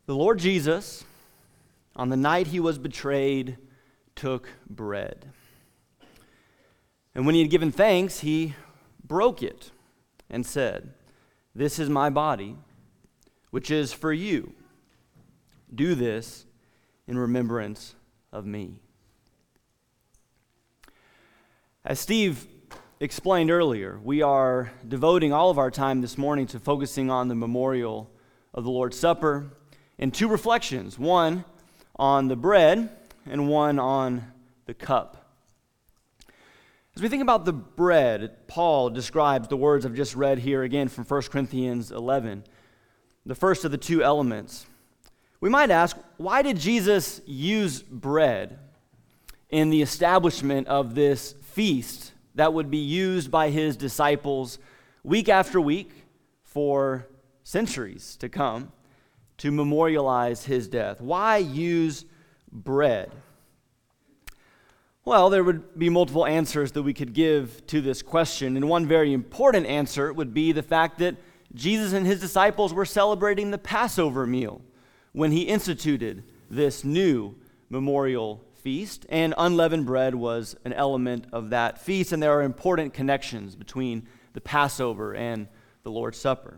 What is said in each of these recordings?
The Lord Jesus, on the night he was betrayed, took bread. And when he had given thanks, he broke it and said, "This is my body, which is for you. Do this in remembrance of me." As Steve explained earlier, we are devoting all of our time this morning to focusing on the memorial of the Lord's Supper and two reflections, one on the bread and one on the cup. As we think about the bread, Paul describes the words I've just read here again from 1 Corinthians 11, the first of the two elements. We might ask, why did Jesus use bread in the establishment of this feast that would be used by his disciples week after week for centuries to come to memorialize his death? Why use bread? Well, there would be multiple answers that we could give to this question, and one very important answer would be the fact that Jesus and his disciples were celebrating the Passover meal when he instituted this new memorial feast, and unleavened bread was an element of that feast, and there are important connections between the Passover and the Lord's Supper.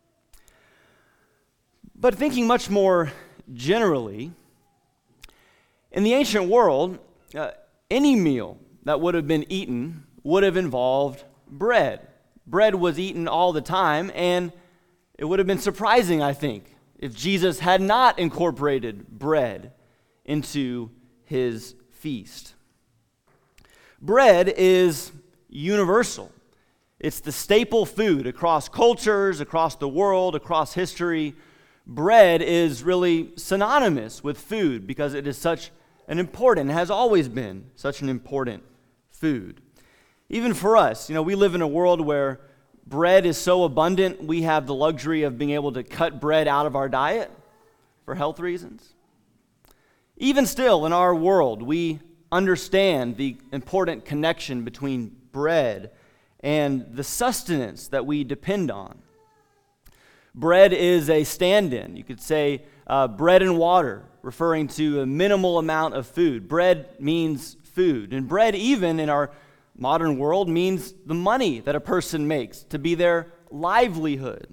But thinking much more generally, in the ancient world, any meal that would have been eaten would have involved bread. Bread was eaten all the time, and it would have been surprising, I think, if Jesus had not incorporated bread into his feast. Bread is universal. It's the staple food across cultures, across the world, across history. Bread is really synonymous with food because it is such an important, has always been such an important food. Even for us, we live in a world where bread is so abundant, we have the luxury of being able to cut bread out of our diet for health reasons. Even still, in our world, we understand the important connection between bread and the sustenance that we depend on. Bread is a stand-in. You could say bread and water, referring to a minimal amount of food. Bread means food. And bread, even in our modern world, means the money that a person makes to be their livelihood.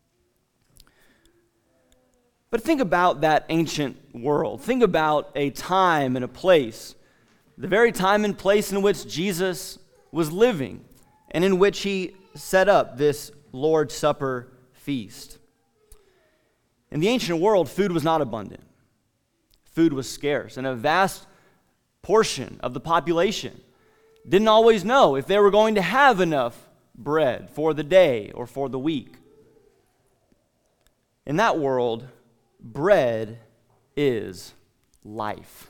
But think about that ancient world. Think about a time and a place, the very time and place in which Jesus was living and in which he set up this Lord's Supper feast. In the ancient world, food was not abundant. Food was scarce, and a vast portion of the population didn't always know if they were going to have enough bread for the day or for the week. In that world, bread is life.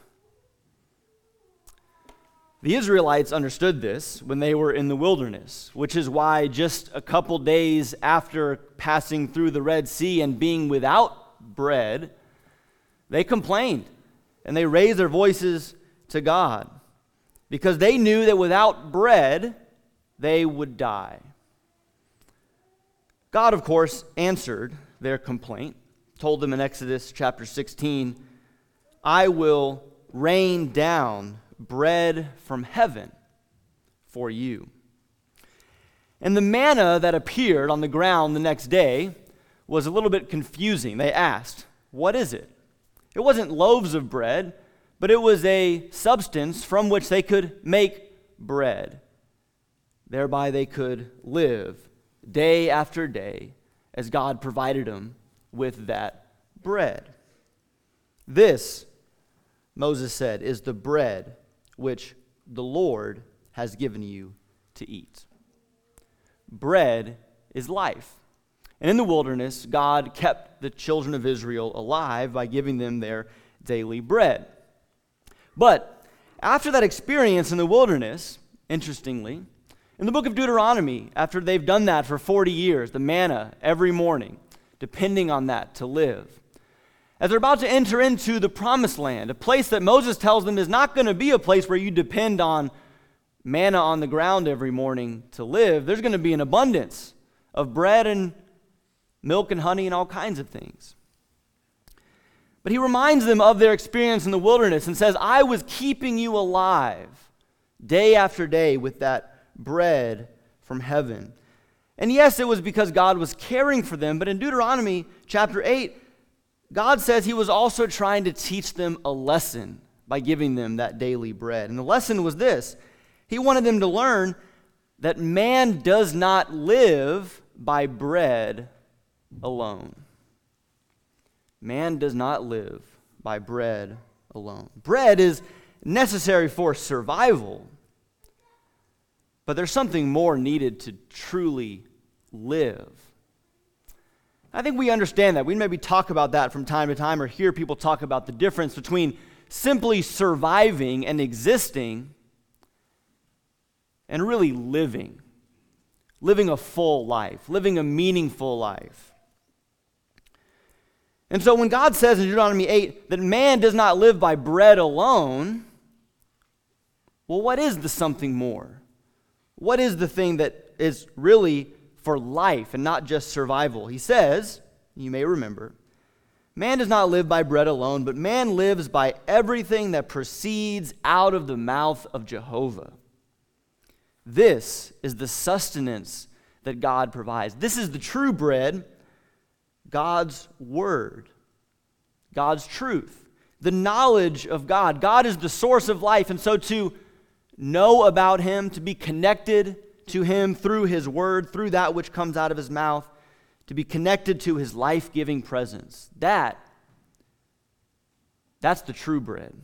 The Israelites understood this when they were in the wilderness, which is why just a couple days after passing through the Red Sea and being without bread, they complained and they raised their voices to God because they knew that without bread, they would die. God, of course, answered their complaint, told them in Exodus chapter 16, "I will rain down bread from heaven for you." And the manna that appeared on the ground the next day was a little bit confusing. They asked, "What is it?" It wasn't loaves of bread, but it was a substance from which they could make bread. Thereby they could live day after day as God provided them with that bread. This, Moses said, is the bread which the Lord has given you to eat. Bread is life. And in the wilderness, God kept the children of Israel alive by giving them their daily bread. But after that experience in the wilderness, interestingly, in the book of Deuteronomy, after they've done that for 40 years, the manna every morning, depending on that to live, as they're about to enter into the promised land, a place that Moses tells them is not going to be a place where you depend on manna on the ground every morning to live. There's going to be an abundance of bread and milk and honey and all kinds of things. But he reminds them of their experience in the wilderness and says, I was keeping you alive day after day with that bread from heaven. And yes, it was because God was caring for them, but in Deuteronomy chapter 8, God says he was also trying to teach them a lesson by giving them that daily bread. And the lesson was this: he wanted them to learn that man does not live by bread alone. Man does not live by bread alone. Bread is necessary for survival, but there's something more needed to truly live. I think we understand that. We maybe talk about that from time to time or hear people talk about the difference between simply surviving and existing and really living a full life, living a meaningful life. And so when God says in Deuteronomy 8 that man does not live by bread alone, well, what is the something more? What is the thing that is really for life and not just survival? He says, you may remember, man does not live by bread alone, but man lives by everything that proceeds out of the mouth of Jehovah. This is the sustenance that God provides. This is the true bread, God's word, God's truth, the knowledge of God. God is the source of life, and so to know about him, to be connected to him through his word, through that which comes out of his mouth, to be connected to his life-giving presence. That's the true bread.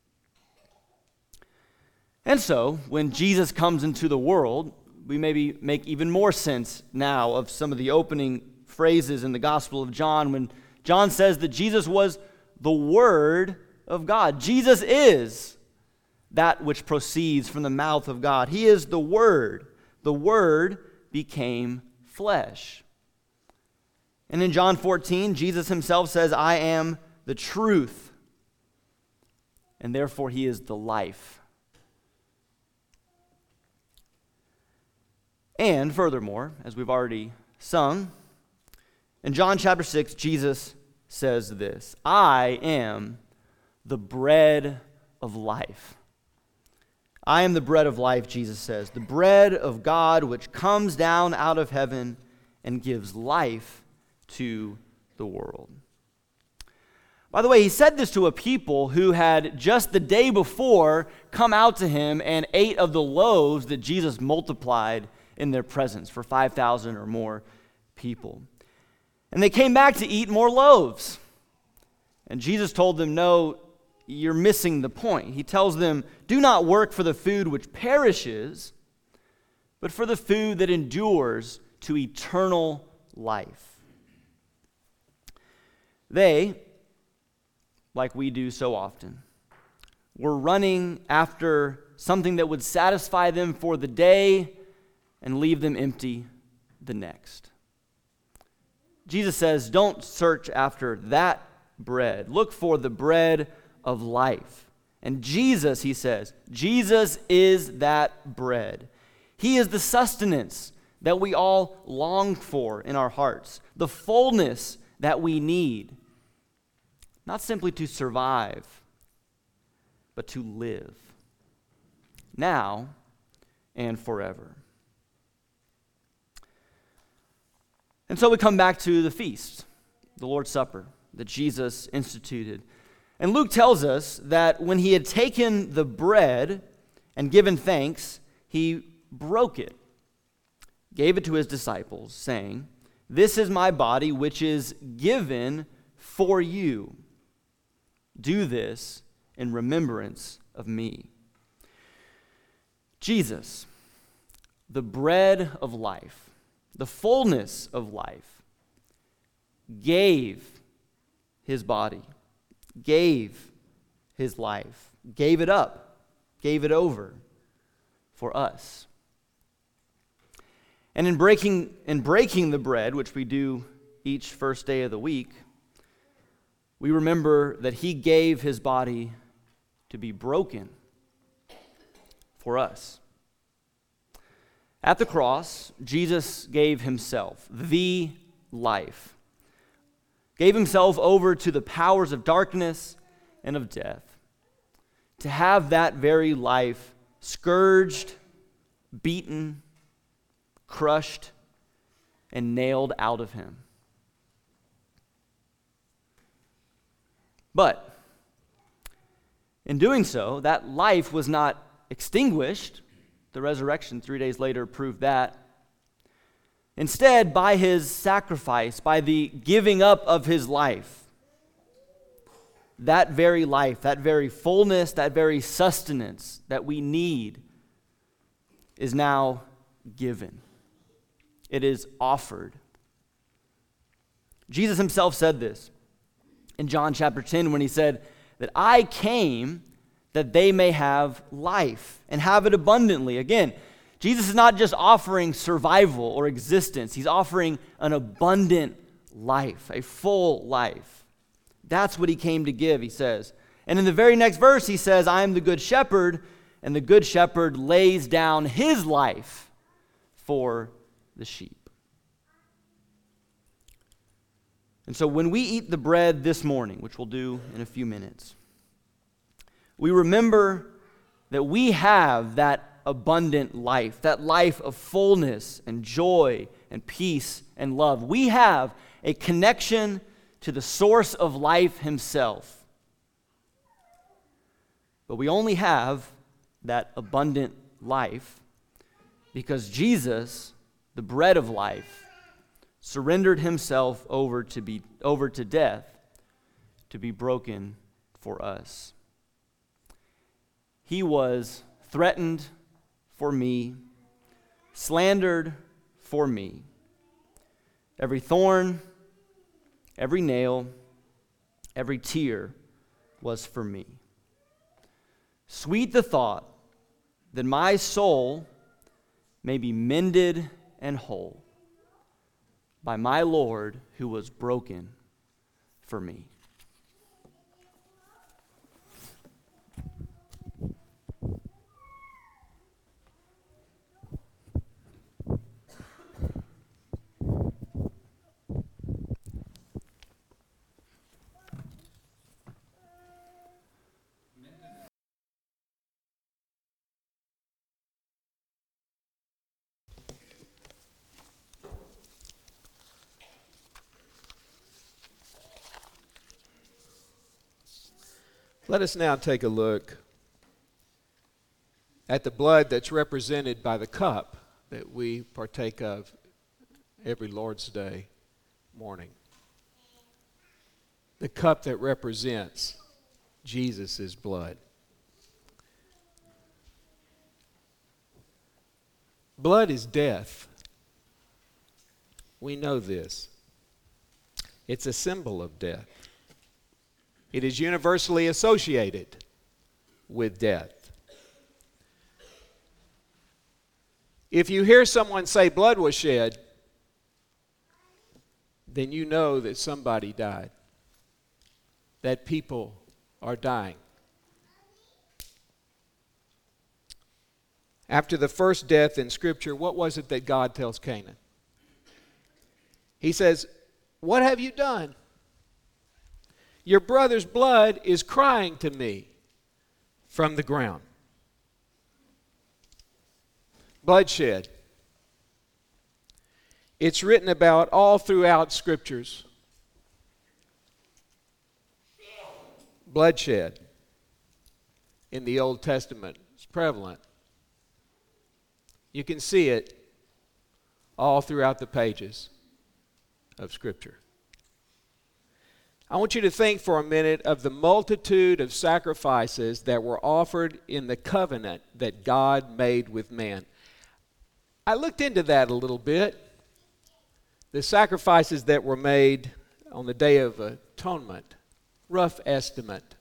And so, when Jesus comes into the world, we maybe make even more sense now of some of the opening phrases in the Gospel of John when John says that Jesus was the Word of God. Jesus is that which proceeds from the mouth of God. He is the Word. The Word became flesh. And in John 14, Jesus himself says, I am the truth, and therefore he is the life. And furthermore, as we've already sung, in John chapter 6, Jesus says this: I am the bread of life. I am the bread of life, Jesus says, the bread of God which comes down out of heaven and gives life to the world. By the way, he said this to a people who had just the day before come out to him and ate of the loaves that Jesus multiplied in their presence for 5,000 or more people. And they came back to eat more loaves. And Jesus told them, no, you're missing the point. He tells them, do not work for the food which perishes, but for the food that endures to eternal life. They, like we do so often, were running after something that would satisfy them for the day and leave them empty the next. Jesus says, don't search after that bread. Look for the bread of life. And Jesus, he says, Jesus is that bread. He is the sustenance that we all long for in our hearts, the fullness that we need, not simply to survive, but to live, now and forever. And so we come back to the feast, the Lord's Supper, that Jesus instituted. And Luke tells us that when he had taken the bread and given thanks, he broke it, gave it to his disciples, saying, this is my body which is given for you. Do this in remembrance of me. Jesus, the bread of life, the fullness of life, gave his body, gave his life, gave it up, gave it over for us. And in breaking the bread, which we do each first day of the week, we remember that he gave his body to be broken for us. At the cross, Jesus gave himself, the life. gave himself over to the powers of darkness and of death, to have that very life scourged, beaten, crushed, and nailed out of him. But in doing so, that life was not extinguished. The resurrection 3 days later proved that. Instead, by his sacrifice, by the giving up of his life, that very fullness, that very sustenance that we need is now given. It is offered. Jesus himself said this in John chapter 10 when he said that I came that they may have life and have it abundantly. Again, Jesus is not just offering survival or existence. He's offering an abundant life, a full life. That's what he came to give, he says. And in the very next verse, he says, I am the good shepherd, and the good shepherd lays down his life for the sheep. And so when we eat the bread this morning, which we'll do in a few minutes, we remember that we have that abundant life, that life of fullness and joy and peace and love. We have a connection to the source of life himself. But we only have that abundant life because Jesus, the bread of life, surrendered himself over to death to be broken for us. He was threatened for me, slandered for me. Every thorn, every nail, every tear was for me. Sweet the thought that my soul may be mended and whole by my Lord who was broken for me. Let us now take a look at the blood that's represented by the cup that we partake of every Lord's Day morning. The cup that represents Jesus' blood. Blood is death. We know this. It's a symbol of death. It is universally associated with death. If you hear someone say blood was shed, then you know that somebody died, that people are dying. After the first death in Scripture, what was it that God tells Canaan? He says, "What have you done? Your brother's blood is crying to me from the ground." Bloodshed. It's written about all throughout Scriptures. Bloodshed in the Old Testament is prevalent. You can see it all throughout the pages of Scripture. I want you to think for a minute of the multitude of sacrifices that were offered in the covenant that God made with man. I looked into that a little bit. The sacrifices that were made on the Day of Atonement, rough estimate,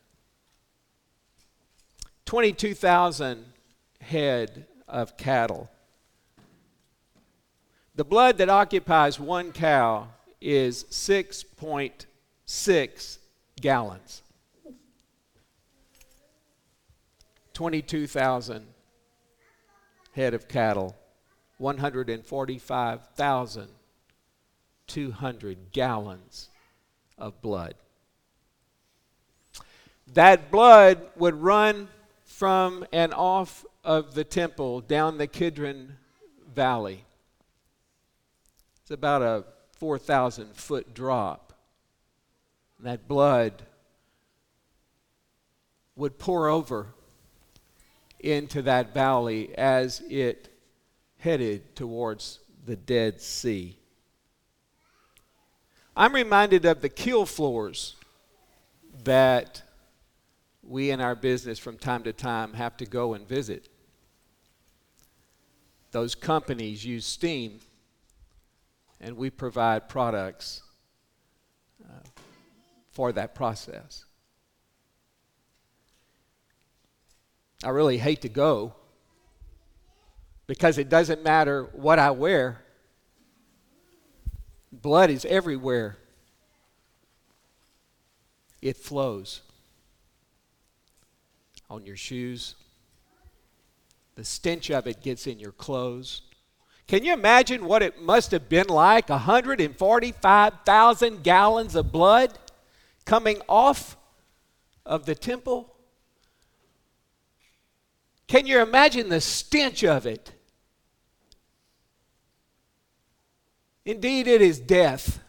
22,000 head of cattle. The blood that occupies one cow is 6.6 gallons. 22,000 head of cattle, 145,200 gallons of blood. That blood would run from and off of the temple down the Kidron Valley. It's about a 4,000-foot drop. That blood would pour over into that valley as it headed towards the Dead Sea. I'm reminded of the kill floors that we in our business from time to time have to go and visit. Those companies use steam, and we provide products for that process. I really hate to go because it doesn't matter what I wear. Blood is everywhere. It flows on your shoes. The stench of it gets in your clothes. Can you imagine what it must have been like? 145,000 gallons of blood coming off of the temple? Can you imagine the stench of it? Indeed, it is death.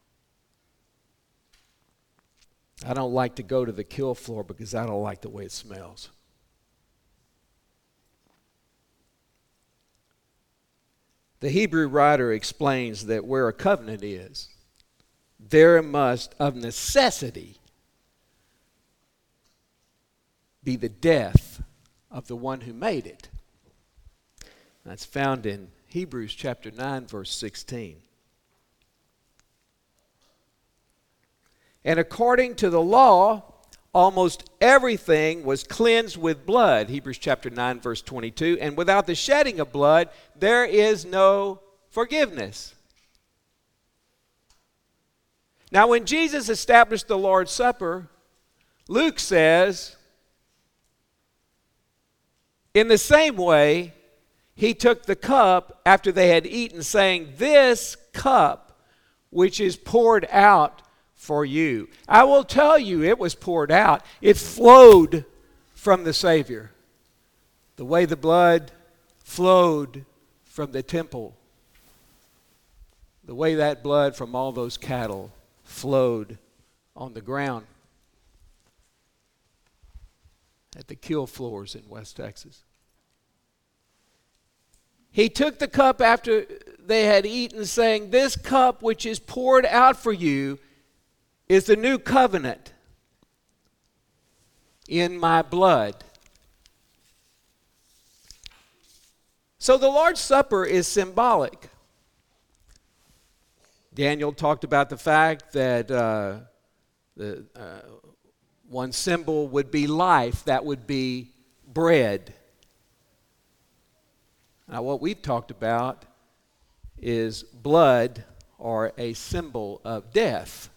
I don't like to go to the kill floor because I don't like the way it smells. The Hebrew writer explains that where a covenant is, there must, of necessity, be the death of the one who made it. That's found in Hebrews chapter 9, verse 16. And according to the law, almost everything was cleansed with blood. Hebrews chapter 9, verse 22. And without the shedding of blood, there is no forgiveness. Now, when Jesus established the Lord's Supper, Luke says, in the same way, he took the cup after they had eaten, saying, "This cup which is poured out for you." I will tell you, it was poured out. It flowed from the Savior. The way the blood flowed from the temple. The way that blood from all those cattle flowed on the ground at the kill floors in West Texas. He took the cup after they had eaten, saying, "This cup which is poured out for you is the new covenant in my blood." So the Lord's Supper is symbolic. Daniel talked about the fact that one symbol would be life, that would be bread. Now, what we've talked about is blood, or a symbol of death.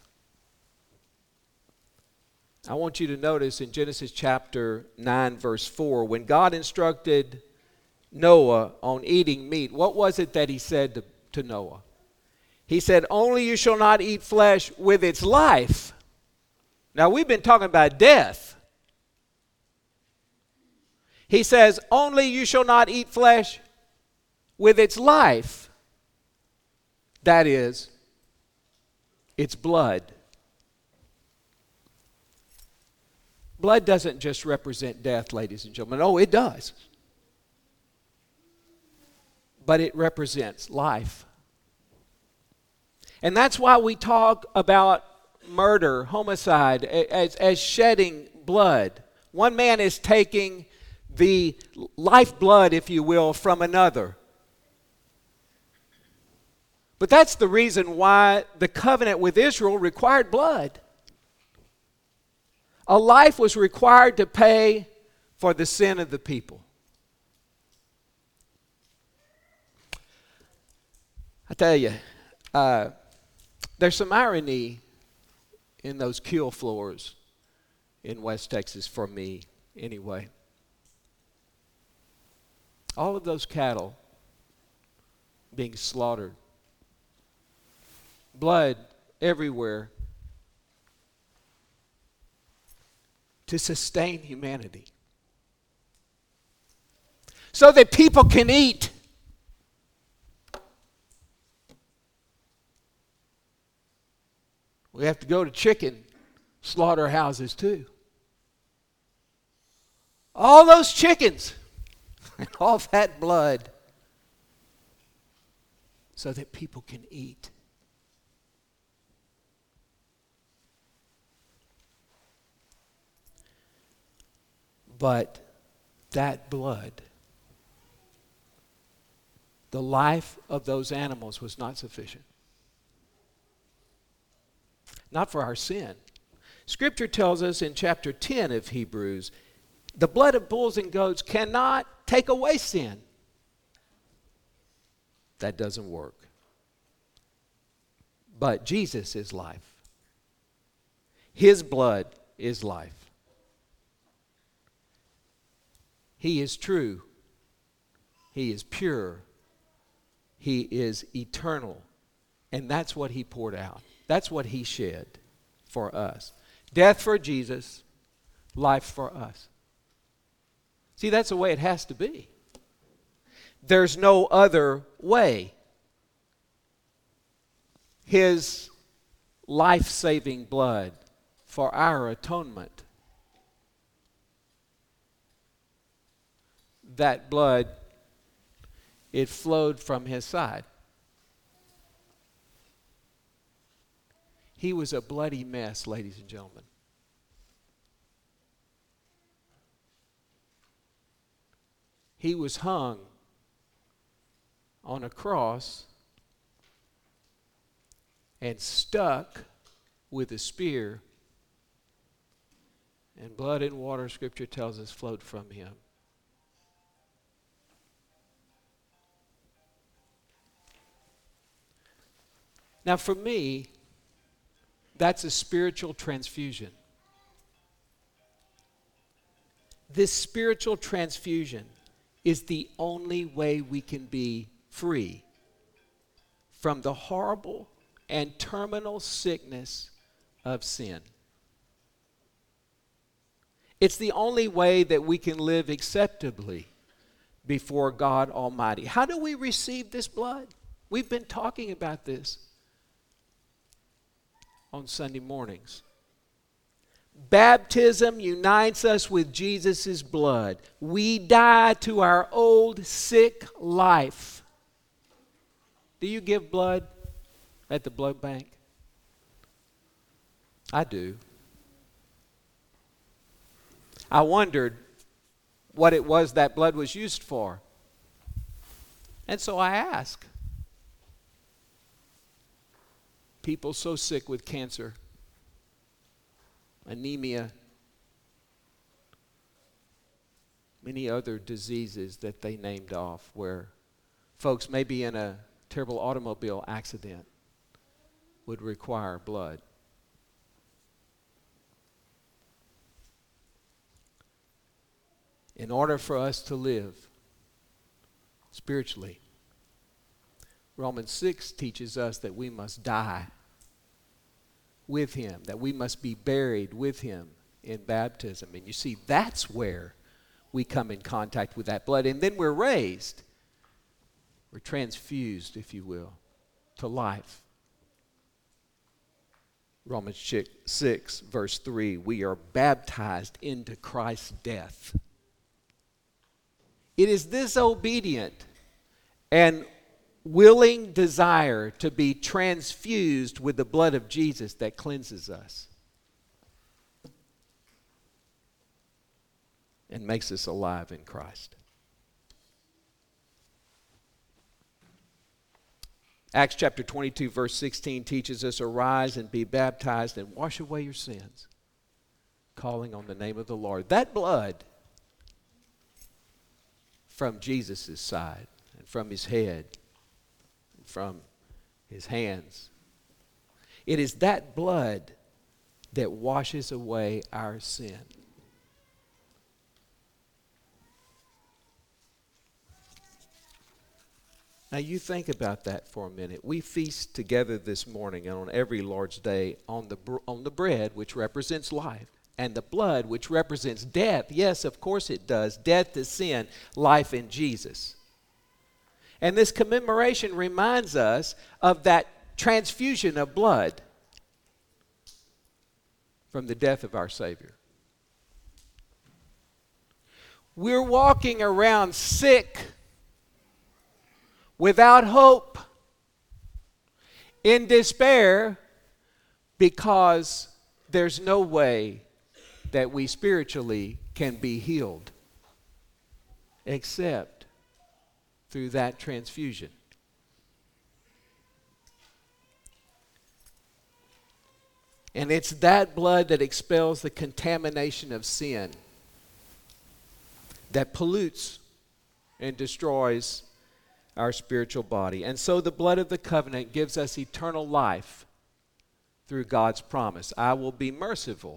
I want you to notice in Genesis chapter 9, verse 4, when God instructed Noah on eating meat, what was it that he said to Noah? He said, "Only you shall not eat flesh with its life." Now, we've been talking about death. He says, "Only you shall not eat flesh with its life." That is, its blood. Blood doesn't just represent death, ladies and gentlemen. Oh, it does. But it represents life. And that's why we talk about murder, homicide, as shedding blood. One man is taking the lifeblood, if you will, from another. But that's the reason why the covenant with Israel required blood. A life was required to pay for the sin of the people. I tell you, there's some irony in those kill floors in West Texas, for me anyway. All of those cattle being slaughtered, blood everywhere, to sustain humanity, so that people can eat. We have to go to chicken slaughterhouses too. All those chickens and all that blood so that people can eat. But that blood, the life of those animals was not sufficient. Not for our sin. Scripture tells us in chapter 10 of Hebrews, the blood of bulls and goats cannot take away sin. That doesn't work. But Jesus is life. His blood is life. He is true. He is pure. He is eternal. And that's what he poured out. That's what he shed for us. Death for Jesus, life for us. See, that's the way it has to be. There's no other way. His life-saving blood for our atonement. That blood, it flowed from his side. He was a bloody mess, ladies and gentlemen. He was hung on a cross and stuck with a spear, and blood and water, Scripture tells us, flowed from him. Now, for me, that's a spiritual transfusion. This spiritual transfusion is the only way we can be free from the horrible and terminal sickness of sin. It's the only way that we can live acceptably before God Almighty. How do we receive this blood? We've been talking about this on Sunday mornings. Baptism unites us with Jesus' blood. We die to our old sick life. Do you give blood at the blood bank? I do. I wondered what it was that blood was used for. And so I asked. People so sick with cancer, anemia, many other diseases that they named off, where folks maybe in a terrible automobile accident would require blood. In order for us to live spiritually, Romans 6 teaches us that we must die with him, that we must be buried with him in baptism. And you see, that's where we come in contact with that blood. And then we're raised. We're transfused, if you will, to life. Romans 6, verse 3, we are baptized into Christ's death. It is this obedient and willing desire to be transfused with the blood of Jesus that cleanses us and makes us alive in Christ. Acts chapter 22, verse 16 teaches us, arise and be baptized and wash away your sins, calling on the name of the Lord. That blood from Jesus' side and from his head, from his hands. It is that blood that washes away our sin. Now you think about that for a minute. We feast together this morning and on every Lord's Day on the bread, which represents life. And the blood, which represents death, yes, of course it does, death to sin, life in Jesus. And this commemoration reminds us of that transfusion of blood from the death of our Savior. We're walking around sick, without hope, in despair, because there's no way that we spiritually can be healed except through that transfusion. And it's that blood that expels the contamination of sin, that pollutes and destroys our spiritual body. And so the blood of the covenant gives us eternal life through God's promise. I will be merciful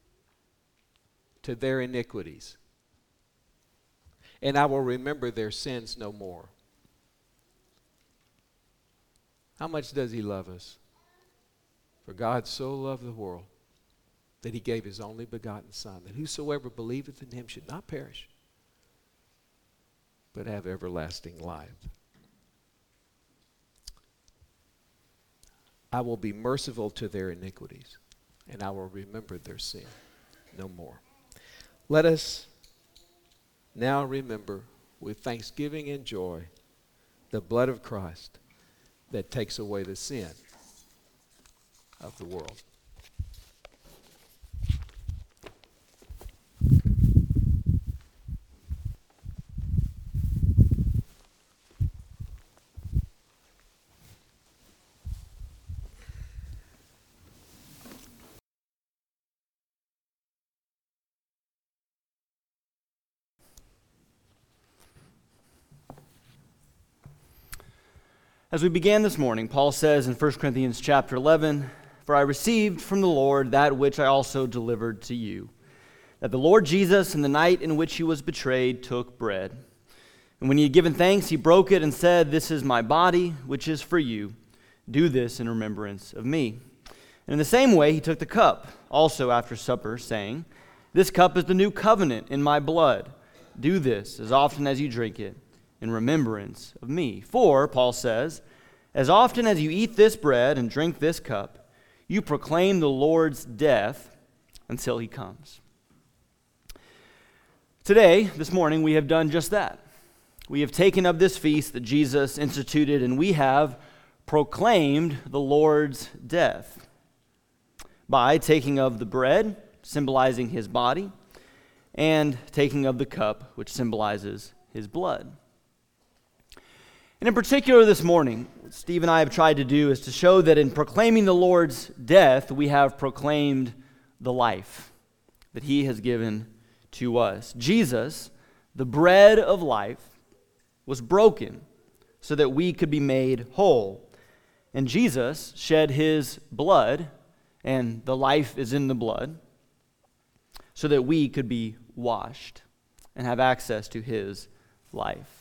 to their iniquities, and I will remember their sins no more. How much does he love us? For God so loved the world that he gave his only begotten Son, that whosoever believeth in him should not perish, but have everlasting life. I will be merciful to their iniquities, and I will remember their sin no more. Let us now remember with thanksgiving and joy the blood of Christ that takes away the sin of the world. As we began this morning, Paul says in 1 Corinthians chapter 11, "For I received from the Lord that which I also delivered to you, that the Lord Jesus, in the night in which he was betrayed, took bread. And when he had given thanks, he broke it and said, 'This is my body, which is for you. Do this in remembrance of me.' And in the same way, he took the cup, also after supper, saying, 'This cup is the new covenant in my blood. Do this as often as you drink it in remembrance of me. For,' Paul says, 'as often as you eat this bread and drink this cup, you proclaim the Lord's death until he comes.'" Today, this morning, we have done just that. We have taken up this feast that Jesus instituted, and we have proclaimed the Lord's death by taking of the bread, symbolizing his body, and taking of the cup, which symbolizes his blood. And in particular this morning, what Steve and I have tried to do is to show that in proclaiming the Lord's death, we have proclaimed the life that he has given to us. Jesus, the bread of life, was broken so that we could be made whole. And Jesus shed his blood, and the life is in the blood, so that we could be washed and have access to his life.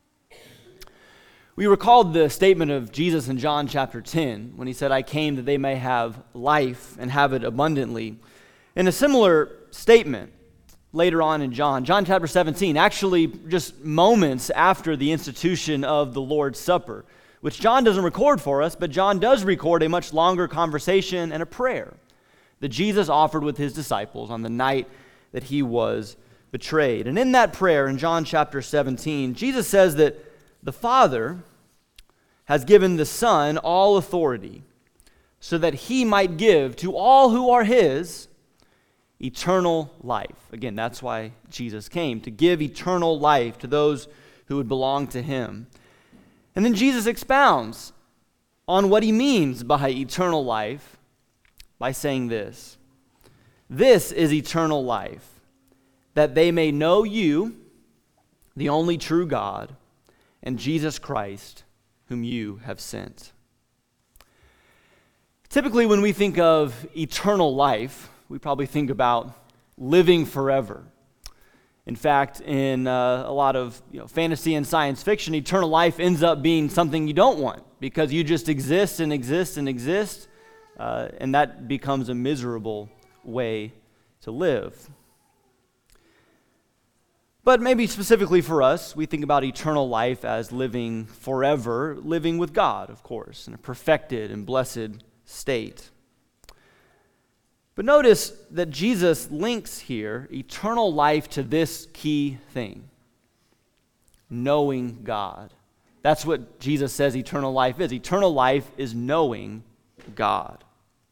We recalled the statement of Jesus in John chapter 10 when he said, "I came that they may have life and have it abundantly." In a similar statement later on in John chapter 17, actually just moments after the institution of the Lord's Supper, which John doesn't record for us, but John does record a much longer conversation and a prayer that Jesus offered with his disciples on the night that he was betrayed. And in that prayer in John chapter 17, Jesus says that the Father has given the Son all authority so that he might give to all who are his eternal life. Again, that's why Jesus came, to give eternal life to those who would belong to him. And then Jesus expounds on what he means by eternal life by saying this: "This is eternal life, that they may know you, the only true God, and Jesus Christ, whom you have sent." Typically, when we think of eternal life, we probably think about living forever. In fact, in a lot of fantasy and science fiction, eternal life ends up being something you don't want because you just exist and exist and exist, and that becomes a miserable way to to live. But maybe specifically for us, we think about eternal life as living forever, living with God, of course, in a perfected and blessed state. But notice that Jesus links here eternal life to this key thing: knowing God. That's what Jesus says eternal life is. Eternal life is knowing God.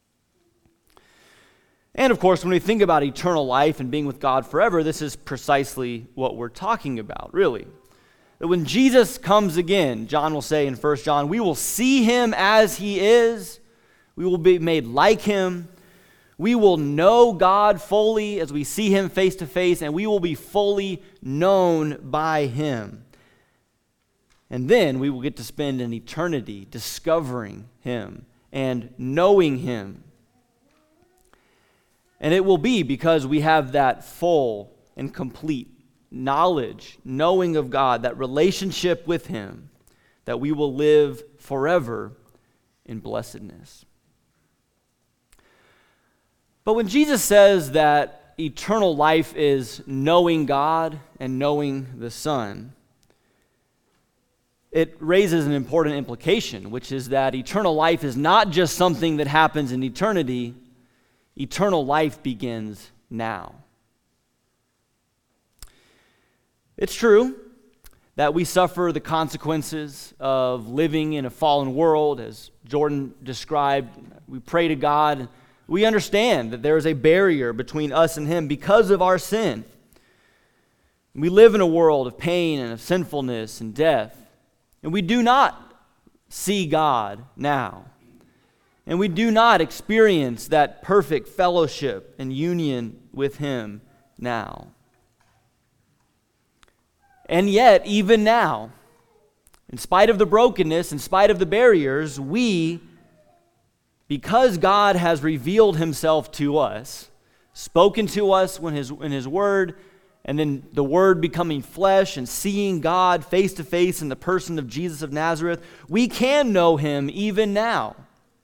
And of course, when we think about eternal life and being with God forever, this is precisely what we're talking about, really. That when Jesus comes again, John will say in 1 John, we will see him as he is. We will be made like him. We will know God fully as we see him face to face, and we will be fully known by him. And then we will get to spend an eternity discovering him and knowing him. And it will be because we have that full and complete knowledge, knowing of God, that relationship with him, that we will live forever in blessedness. But when Jesus says that eternal life is knowing God and knowing the Son, it raises an important implication, which is that eternal life is not just something that happens in eternity. Eternal life begins now. It's true that we suffer the consequences of living in a fallen world, as Jordan described. We pray to God. We understand that there is a barrier between us and him because of our sin. We live in a world of pain and of sinfulness and death, and we do not see God now. And we do not experience that perfect fellowship and union with him now. And yet, even now, in spite of the brokenness, in spite of the barriers, we, because God has revealed himself to us, spoken to us in his word, and then the word becoming flesh and seeing God face to face in the person of Jesus of Nazareth, we can know him even now.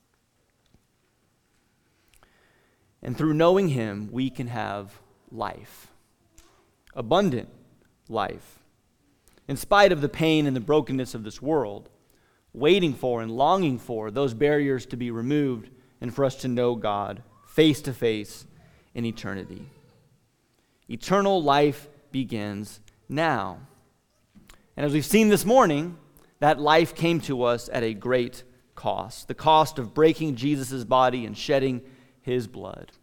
And through knowing him, we can have life, abundant life. In spite of the pain and the brokenness of this world, waiting for and longing for those barriers to be removed and for us to know God face to face in eternity. Eternal life begins now. And as we've seen this morning, that life came to us at a great cost, the cost of breaking Jesus' body and shedding his blood.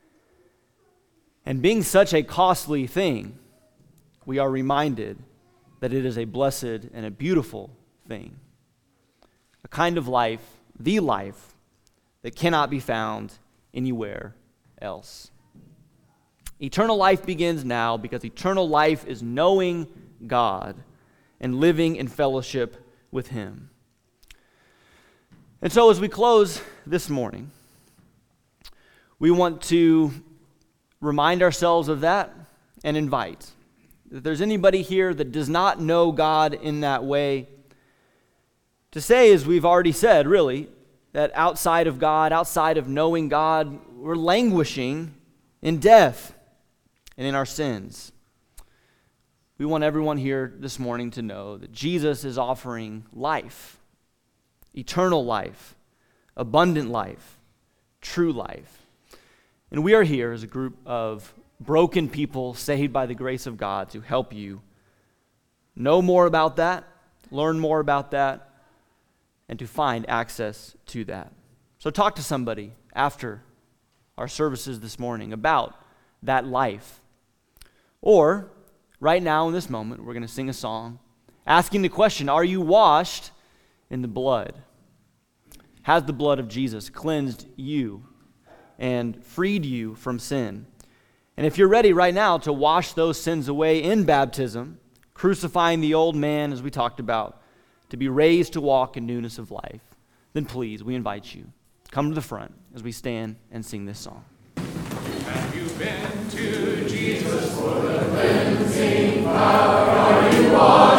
And being such a costly thing, we are reminded that it is a blessed and a beautiful thing. A kind of life, the life, that cannot be found anywhere else. Eternal life begins now because eternal life is knowing God and living in fellowship with him. And so as we close this morning, we want to remind ourselves of that and invite. If there's anybody here that does not know God in that way, to say, as we've already said, really, that outside of God, outside of knowing God, we're languishing in death and in our sins. We want everyone here this morning to know that Jesus is offering life, eternal life, abundant life, true life. And we are here as a group of broken people saved by the grace of God to help you know more about that, learn more about that, and to find access to that. So talk to somebody after our services this morning about that life. Or, right now in this moment, we're going to sing a song asking the question, are you washed in the blood? Has the blood of Jesus cleansed you and freed you from sin? And if you're ready right now to wash those sins away in baptism, crucifying the old man as we talked about, to be raised to walk in newness of life, then please, we invite you, come to the front as we stand and sing this song. Have you been to Jesus for the cleansing power? Are you washed?